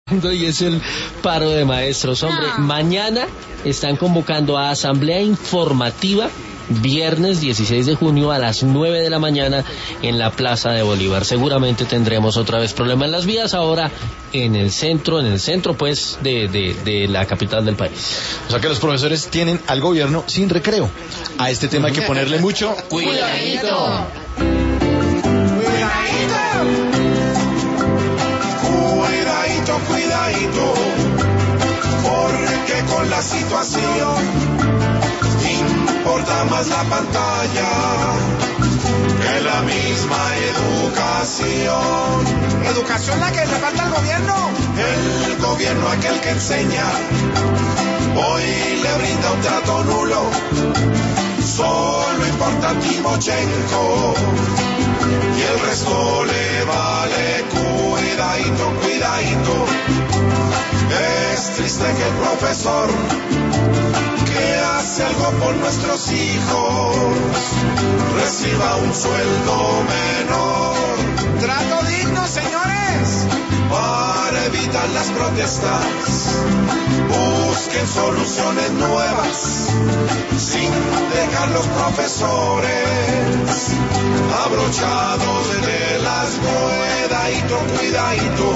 Y es el paro de maestros. Hombre, mañana están convocando a asamblea informativa viernes 16 de junio a las 9 de la mañana en la Plaza de Bolívar. Seguramente tendremos otra vez problema en las vías, ahora en el centro pues de la capital del país. O sea que los profesores tienen al gobierno sin recreo. A este tema hay que ponerle mucho cuidadito. Cuidadito, porque con la situación importa más la pantalla que la misma educación. ¿Educación la que le falta al gobierno? El gobierno aquel que enseña, hoy le brinda un trato nulo, solo importa Timochenko y el resto le vale. Cuidadito, es triste que el profesor que hace algo por nuestros hijos reciba un sueldo menor. Trato digno, señores. Para evitar las protestas, busquen soluciones nuevas sin dejar los profesores abrochados de las ruedas. Cuidadito,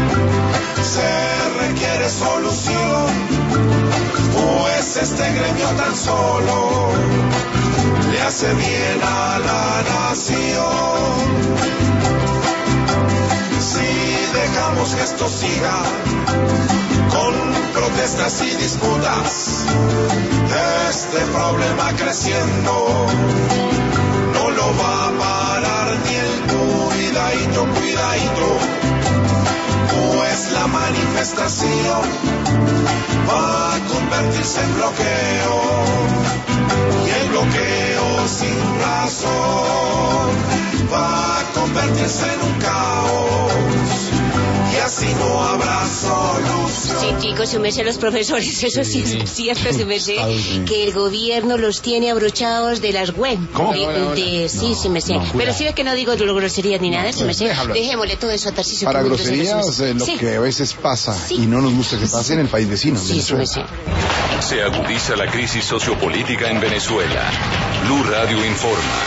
se requiere solución, pues este gremio tan solo le hace bien a la nación. Si dejamos que esto siga con protestas y disputas, este problema creciendo no lo va a parar ni el cuidadito, pues la manifestación va a convertirse en bloqueo y el bloqueo sin razón va a convertirse en un caos y así no habrá solución. Sí, chicos, se me sé los profesores, eso sí es cierto, se me sé que el gobierno los tiene abrochados de las web. ¿Cómo? Sí, me sé. Pero si ves que no digo groserías ni nada, se me sé. Dejémosle todo eso a Tarcisio. Para groserías, lo que a veces pasa y no nos gusta que pase en el país vecino. Sí, se me sé. Se agudiza la crisis sociopolítica en Venezuela. Blue Radio informa.